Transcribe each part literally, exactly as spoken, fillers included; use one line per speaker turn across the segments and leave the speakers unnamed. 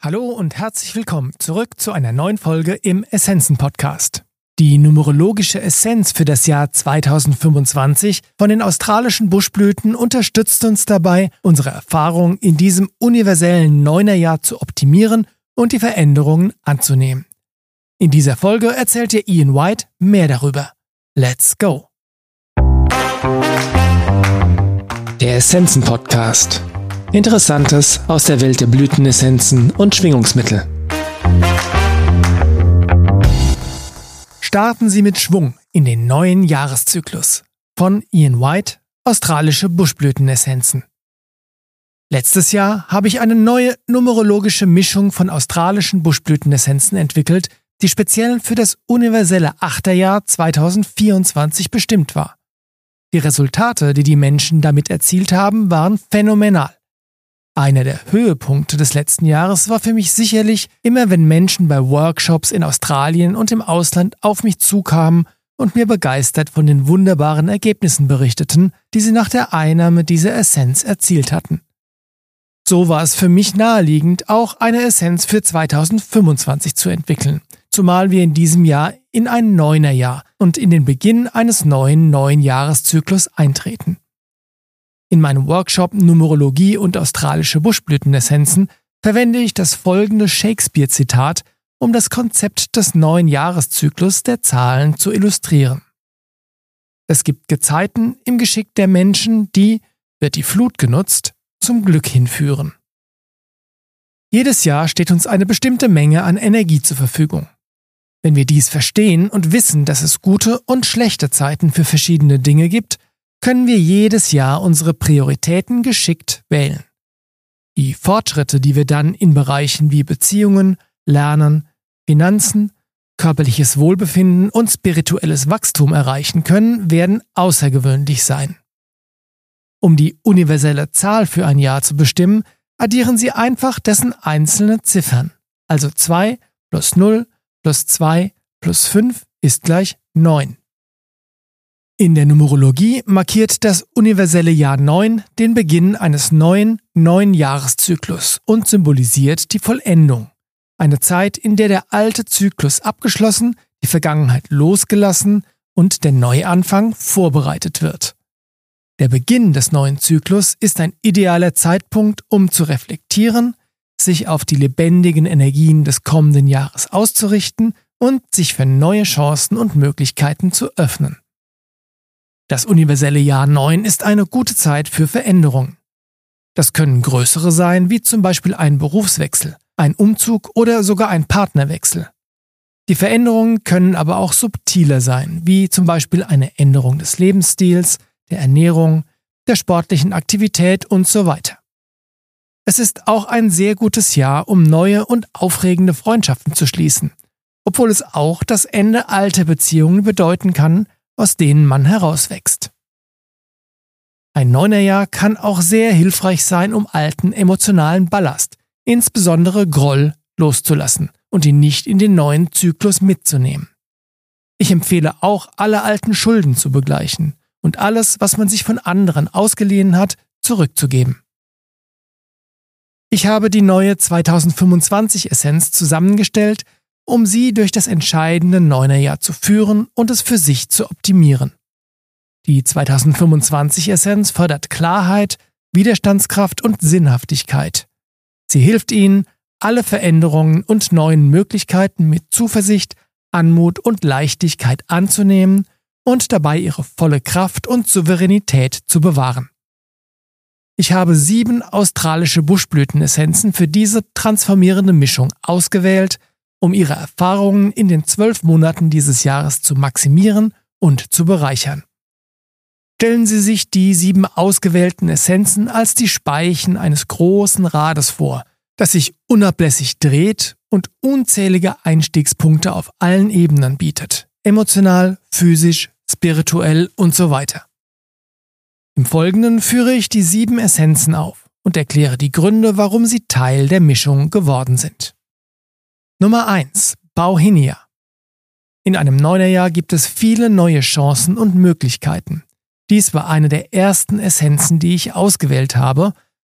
Hallo und herzlich willkommen zurück zu einer neuen Folge im Essenzen-Podcast. Die numerologische Essenz für das Jahr zweitausendfünfundzwanzig von den australischen Buschblüten unterstützt uns dabei, unsere Erfahrungen in diesem universellen Neunerjahr zu optimieren und die Veränderungen anzunehmen. In dieser Folge erzählt dir Ian White mehr darüber. Let's go! Der Essenzen-Podcast. Interessantes aus der Welt der Blütenessenzen und Schwingungsmittel. Starten Sie mit Schwung in den neuen Jahreszyklus. Von Ian White, australische Buschblütenessenzen. Letztes Jahr habe ich eine neue numerologische Mischung von australischen Buschblütenessenzen entwickelt, die speziell für das universelle Achterjahr zweitausendvierundzwanzig bestimmt war. Die Resultate, die die Menschen damit erzielt haben, waren phänomenal. Einer der Höhepunkte des letzten Jahres war für mich sicherlich immer, wenn Menschen bei Workshops in Australien und im Ausland auf mich zukamen und mir begeistert von den wunderbaren Ergebnissen berichteten, die sie nach der Einnahme dieser Essenz erzielt hatten. So war es für mich naheliegend, auch eine Essenz für zweitausendfünfundzwanzig zu entwickeln, zumal wir in diesem Jahr in ein Neunerjahr und in den Beginn eines neuen neuen Jahreszyklus eintreten. In meinem Workshop Numerologie und australische Buschblütenessenzen verwende ich das folgende Shakespeare-Zitat, um das Konzept des neuen Jahreszyklus der Zahlen zu illustrieren. Es gibt Gezeiten im Geschick der Menschen, die, wird die Flut genutzt, zum Glück hinführen. Jedes Jahr steht uns eine bestimmte Menge an Energie zur Verfügung. Wenn wir dies verstehen und wissen, dass es gute und schlechte Zeiten für verschiedene Dinge gibt, können wir jedes Jahr unsere Prioritäten geschickt wählen. Die Fortschritte, die wir dann in Bereichen wie Beziehungen, Lernen, Finanzen, körperliches Wohlbefinden und spirituelles Wachstum erreichen können, werden außergewöhnlich sein. Um die universelle Zahl für ein Jahr zu bestimmen, addieren Sie einfach dessen einzelne Ziffern. Also zwei plus null plus zwei plus fünf ist gleich neun. In der Numerologie markiert das universelle Jahr neun den Beginn eines neuen, neuen Jahreszyklus und symbolisiert die Vollendung. Eine Zeit, in der der alte Zyklus abgeschlossen, die Vergangenheit losgelassen und der Neuanfang vorbereitet wird. Der Beginn des neuen Zyklus ist ein idealer Zeitpunkt, um zu reflektieren, sich auf die lebendigen Energien des kommenden Jahres auszurichten und sich für neue Chancen und Möglichkeiten zu öffnen. Das universelle Jahr neun ist eine gute Zeit für Veränderungen. Das können größere sein, wie zum Beispiel ein Berufswechsel, ein Umzug oder sogar ein Partnerwechsel. Die Veränderungen können aber auch subtiler sein, wie zum Beispiel eine Änderung des Lebensstils, der Ernährung, der sportlichen Aktivität und so weiter. Es ist auch ein sehr gutes Jahr, um neue und aufregende Freundschaften zu schließen, obwohl es auch das Ende alter Beziehungen bedeuten kann, aus denen man herauswächst. Ein Neunerjahr kann auch sehr hilfreich sein, um alten emotionalen Ballast, insbesondere Groll, loszulassen und ihn nicht in den neuen Zyklus mitzunehmen. Ich empfehle auch, alle alten Schulden zu begleichen und alles, was man sich von anderen ausgeliehen hat, zurückzugeben. Ich habe die neue zweitausendfünfundzwanzig-Essenz zusammengestellt, um sie durch das entscheidende Neunerjahr zu führen und es für sich zu optimieren. Die zweitausendfünfundzwanzig-Essenz fördert Klarheit, Widerstandskraft und Sinnhaftigkeit. Sie hilft Ihnen, alle Veränderungen und neuen Möglichkeiten mit Zuversicht, Anmut und Leichtigkeit anzunehmen und dabei Ihre volle Kraft und Souveränität zu bewahren. Ich habe sieben australische Buschblütenessenzen für diese transformierende Mischung ausgewählt, um Ihre Erfahrungen in den zwölf Monaten dieses Jahres zu maximieren und zu bereichern. Stellen Sie sich die sieben ausgewählten Essenzen als die Speichen eines großen Rades vor, das sich unablässig dreht und unzählige Einstiegspunkte auf allen Ebenen bietet, emotional, physisch, spirituell und so weiter. Im Folgenden führe ich die sieben Essenzen auf und erkläre die Gründe, warum sie Teil der Mischung geworden sind. Nummer eins. Bauhinia. In einem Neunerjahr gibt es viele neue Chancen und Möglichkeiten. Dies war eine der ersten Essenzen, die ich ausgewählt habe,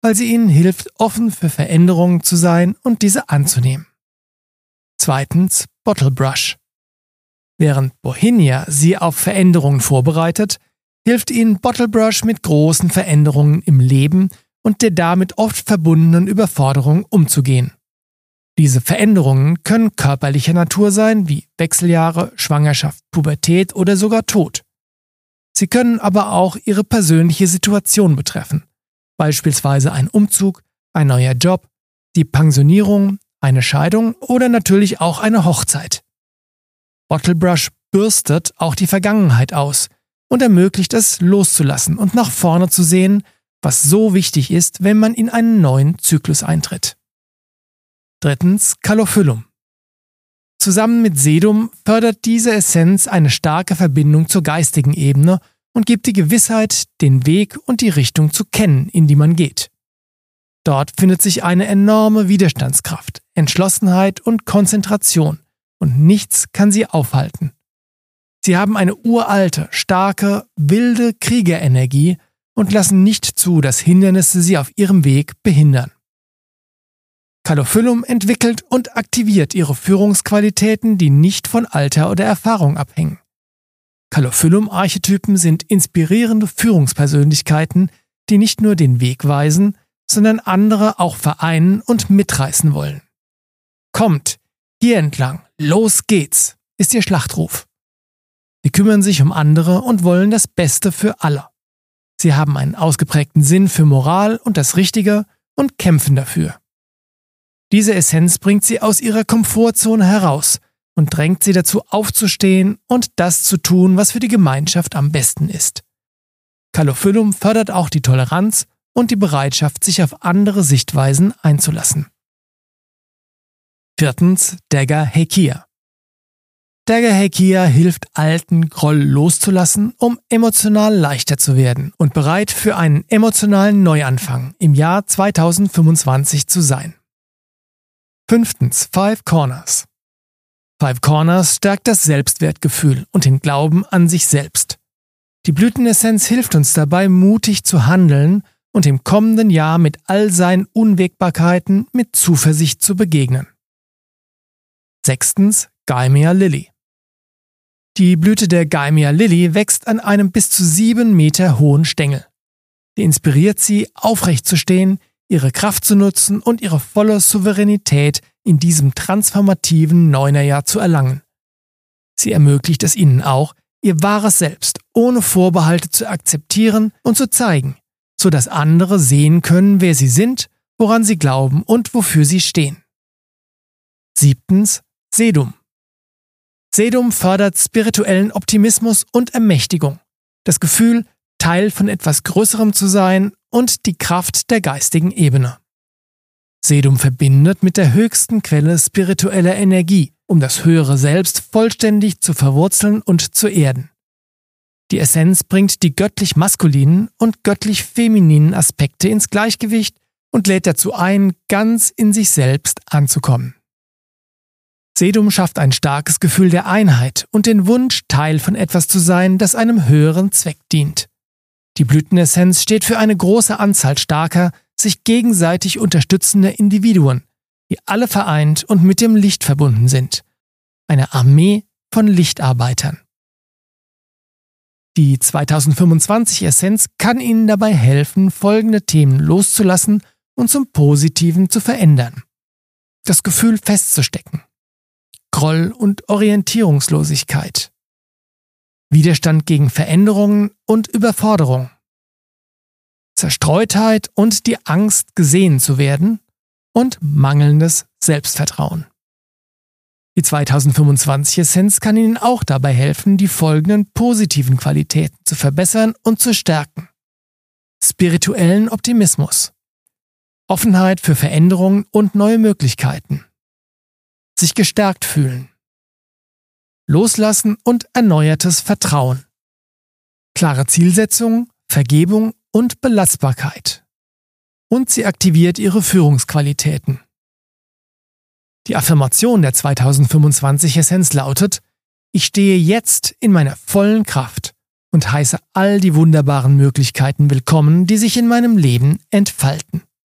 weil sie ihnen hilft, offen für Veränderungen zu sein und diese anzunehmen. Zweitens, Bottle Brush. Während Bohinia sie auf Veränderungen vorbereitet, hilft ihnen Bottle Brush mit großen Veränderungen im Leben und der damit oft verbundenen Überforderung umzugehen. Diese Veränderungen können körperlicher Natur sein, wie Wechseljahre, Schwangerschaft, Pubertät oder sogar Tod. Sie können aber auch ihre persönliche Situation betreffen, beispielsweise ein Umzug, ein neuer Job, die Pensionierung, eine Scheidung oder natürlich auch eine Hochzeit. Bottle Brush bürstet auch die Vergangenheit aus und ermöglicht es, loszulassen und nach vorne zu sehen, was so wichtig ist, wenn man in einen neuen Zyklus eintritt. Drittens, Calophyllum. Zusammen mit Sedum fördert diese Essenz eine starke Verbindung zur geistigen Ebene und gibt die Gewissheit, den Weg und die Richtung zu kennen, in die man geht. Dort findet sich eine enorme Widerstandskraft, Entschlossenheit und Konzentration, und nichts kann sie aufhalten. Sie haben eine uralte, starke, wilde Kriegerenergie und lassen nicht zu, dass Hindernisse sie auf ihrem Weg behindern. Calophyllum entwickelt und aktiviert ihre Führungsqualitäten, die nicht von Alter oder Erfahrung abhängen. Calophyllum-Archetypen sind inspirierende Führungspersönlichkeiten, die nicht nur den Weg weisen, sondern andere auch vereinen und mitreißen wollen. Kommt, hier entlang, los geht's, ist ihr Schlachtruf. Sie kümmern sich um andere und wollen das Beste für alle. Sie haben einen ausgeprägten Sinn für Moral und das Richtige und kämpfen dafür. Diese Essenz bringt sie aus ihrer Komfortzone heraus und drängt sie dazu aufzustehen und das zu tun, was für die Gemeinschaft am besten ist. Calophyllum fördert auch die Toleranz und die Bereitschaft, sich auf andere Sichtweisen einzulassen. Viertens, Dagger Heikia. Dagger Heikia hilft alten Groll loszulassen, um emotional leichter zu werden und bereit für einen emotionalen Neuanfang im Jahr zweitausendfünfundzwanzig zu sein. Fünftens, Five Corners. Five Corners stärkt das Selbstwertgefühl und den Glauben an sich selbst. Die Blütenessenz hilft uns dabei, mutig zu handeln und im kommenden Jahr mit all seinen Unwägbarkeiten mit Zuversicht zu begegnen. Sechstens, Gaimia Lily. Die Blüte der Gaimia Lily wächst an einem bis zu sieben Meter hohen Stängel. Sie inspiriert sie, aufrecht zu stehen, ihre Kraft zu nutzen und ihre volle Souveränität in diesem transformativen Neunerjahr zu erlangen. Sie ermöglicht es ihnen auch, ihr wahres Selbst ohne Vorbehalte zu akzeptieren und zu zeigen, sodass andere sehen können, wer sie sind, woran sie glauben und wofür sie stehen. Siebtens, Sedum. Sedum fördert spirituellen Optimismus und Ermächtigung, das Gefühl, Teil von etwas Größerem zu sein und die Kraft der geistigen Ebene. Sedum verbindet mit der höchsten Quelle spiritueller Energie, um das höhere Selbst vollständig zu verwurzeln und zu erden. Die Essenz bringt die göttlich maskulinen und göttlich femininen Aspekte ins Gleichgewicht und lädt dazu ein, ganz in sich selbst anzukommen. Sedum schafft ein starkes Gefühl der Einheit und den Wunsch, Teil von etwas zu sein, das einem höheren Zweck dient. Die Blütenessenz steht für eine große Anzahl starker, sich gegenseitig unterstützender Individuen, die alle vereint und mit dem Licht verbunden sind. Eine Armee von Lichtarbeitern. Die zweitausendfünfundzwanzig-Essenz kann Ihnen dabei helfen, folgende Themen loszulassen und zum Positiven zu verändern. Das Gefühl festzustecken. Groll und Orientierungslosigkeit. Widerstand gegen Veränderungen und Überforderung. Zerstreutheit und die Angst, gesehen zu werden und mangelndes Selbstvertrauen. Die zweitausendfünfundzwanzig-Essenz kann Ihnen auch dabei helfen, die folgenden positiven Qualitäten zu verbessern und zu stärken. Spirituellen Optimismus. Offenheit für Veränderungen und neue Möglichkeiten. Sich gestärkt fühlen. Loslassen und erneuertes Vertrauen. Klare Zielsetzung, Vergebung und Belastbarkeit. Und sie aktiviert ihre Führungsqualitäten. Die Affirmation der zweitausendfünfundzwanzig-Essenz lautet: Ich stehe jetzt in meiner vollen Kraft und heiße all die wunderbaren Möglichkeiten willkommen, die sich in meinem Leben entfalten.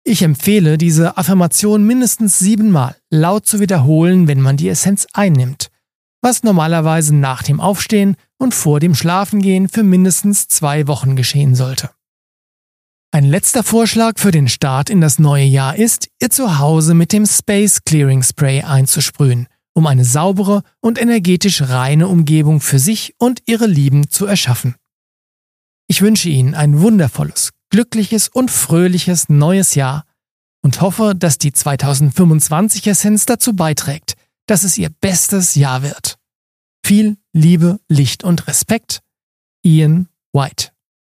Ich empfehle, diese Affirmation mindestens siebenmal laut zu wiederholen, wenn man die Essenz einnimmt, was normalerweise nach dem Aufstehen und vor dem Schlafengehen für mindestens zwei Wochen geschehen sollte. Ein letzter Vorschlag für den Start in das neue Jahr ist, ihr Zuhause mit dem Space Clearing Spray einzusprühen, um eine saubere und energetisch reine Umgebung für sich und ihre Lieben zu erschaffen. Ich wünsche Ihnen ein wundervolles, glückliches und fröhliches neues Jahr und hoffe, dass die zweitausendfünfundzwanzig Essenz dazu beiträgt, dass es Ihr bestes Jahr wird. Viel Liebe, Licht und Respekt, Ian White.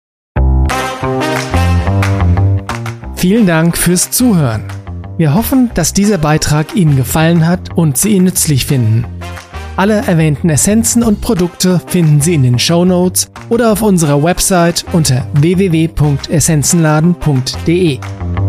Vielen Dank fürs Zuhören. Wir hoffen, dass dieser Beitrag Ihnen gefallen hat und Sie ihn nützlich finden. Alle erwähnten Essenzen und Produkte finden Sie in den Shownotes oder auf unserer Website unter w w w punkt essenzenladen punkt d e.